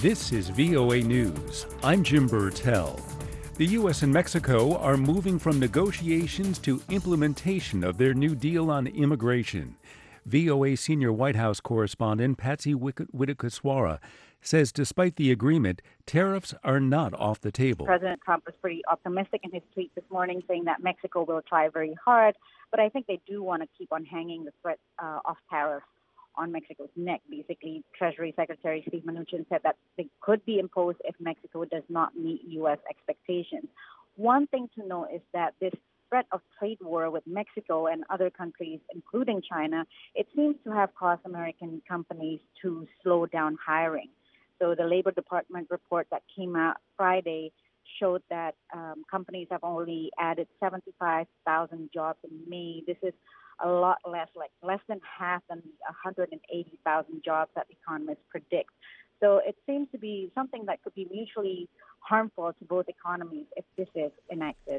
This is VOA News. I'm Jim Burtell. The U.S. and Mexico are moving from negotiations to implementation of their new deal on immigration. VOA senior White House correspondent Patsy Widakuswara says despite the agreement, tariffs are not off the table. President Trump was pretty optimistic in his tweet this morning, saying that Mexico will try very hard, but I think they do want to keep on hanging the threat of tariffs on Mexico's neck. Basically, Treasury Secretary Steve Mnuchin said that they could be imposed if Mexico does not meet U.S. expectations. One thing to note is that this threat of trade war with Mexico and other countries, including China, it seems to have caused American companies to slow down hiring. So the Labor Department report that came out Friday showed that companies have only added 75,000 jobs in May. This is a lot less than half than the 180,000 jobs that economists predict. So it seems to be something that could be mutually harmful to both economies if this is enacted.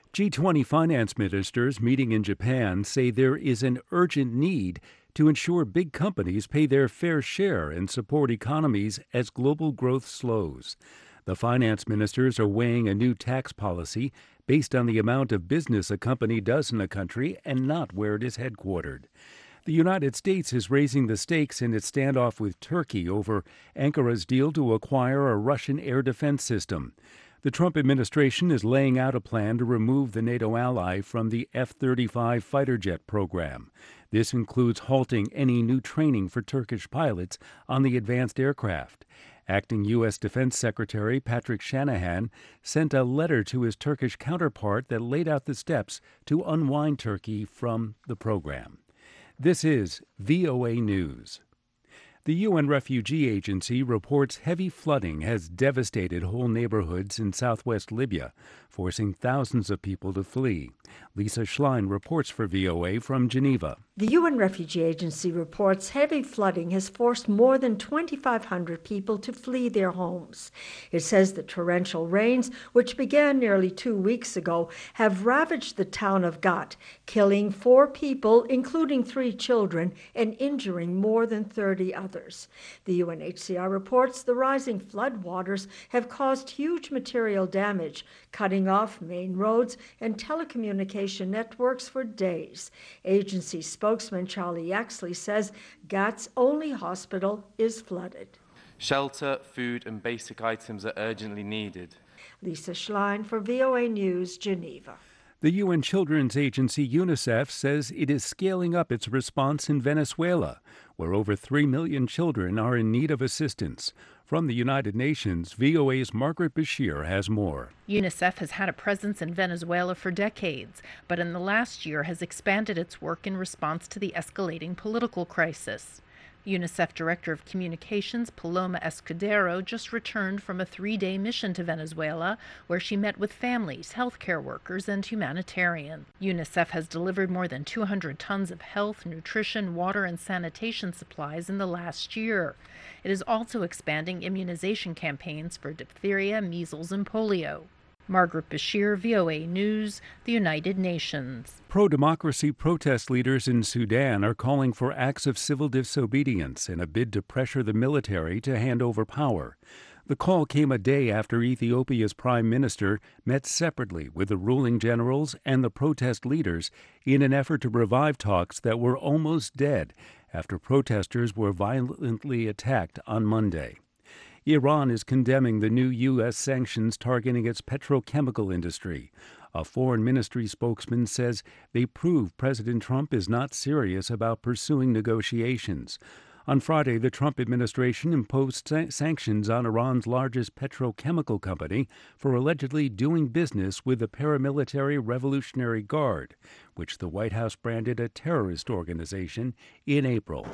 G20 finance ministers meeting in Japan say there is an urgent need to ensure big companies pay their fair share and support economies as global growth slows. The finance ministers are weighing a new tax policy based on the amount of business a company does in a country and not where it is headquartered. The United States is raising the stakes in its standoff with Turkey over Ankara's deal to acquire a Russian air defense system. The Trump administration is laying out a plan to remove the NATO ally from the F-35 fighter jet program. This includes halting any new training for Turkish pilots on the advanced aircraft. Acting U.S. Defense Secretary Patrick Shanahan sent a letter to his Turkish counterpart that laid out the steps to unwind Turkey from the program. This is VOA News. The UN Refugee Agency reports heavy flooding has devastated whole neighborhoods in southwest Libya, forcing thousands of people to flee. Lisa Schlein reports for VOA from Geneva. The UN Refugee Agency reports heavy flooding has forced more than 2,500 people to flee their homes. It says the torrential rains, which began nearly 2 weeks ago, have ravaged the town of Gat, killing 4 people, including 3 children, and injuring more than 30 others. The UNHCR reports the rising floodwaters have caused huge material damage, cutting off main roads and telecommunication networks for days. Agency spokesman Charlie Yaxley says Gat's only hospital is flooded. Shelter, food and basic items are urgently needed. Lisa Schlein for VOA News, Geneva. The UN Children's Agency UNICEF says it is scaling up its response in Venezuela, where over 3 million children are in need of assistance. From the United Nations, VOA's Margaret Bashir has more. UNICEF has had a presence in Venezuela for decades, but in the last year has expanded its work in response to the escalating political crisis. UNICEF Director of Communications Paloma Escudero just returned from a 3-day mission to Venezuela, where she met with families, healthcare workers, and humanitarians. UNICEF has delivered more than 200 tons of health, nutrition, water, and sanitation supplies in the last year. It is also expanding immunization campaigns for diphtheria, measles, and polio. Margaret Bashir, VOA News, the United Nations. Pro-democracy protest leaders in Sudan are calling for acts of civil disobedience in a bid to pressure the military to hand over power. The call came a day after Ethiopia's prime minister met separately with the ruling generals and the protest leaders in an effort to revive talks that were almost dead after protesters were violently attacked on Monday. Iran is condemning the new U.S. sanctions targeting its petrochemical industry. A foreign ministry spokesman says they prove President Trump is not serious about pursuing negotiations. On Friday, the Trump administration imposed sanctions on Iran's largest petrochemical company for allegedly doing business with the paramilitary Revolutionary Guard, which the White House branded a terrorist organization in April.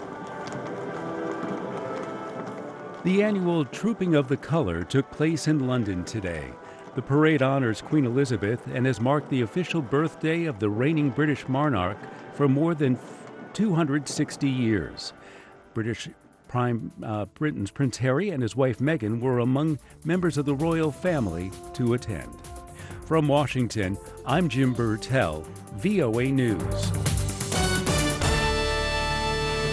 The annual Trooping of the Colour took place in London today. The parade honors Queen Elizabeth and has marked the official birthday of the reigning British monarch for more than 260 years. Britain's Prince Harry and his wife Meghan were among members of the royal family to attend. From Washington, I'm Jim Burtell, VOA News.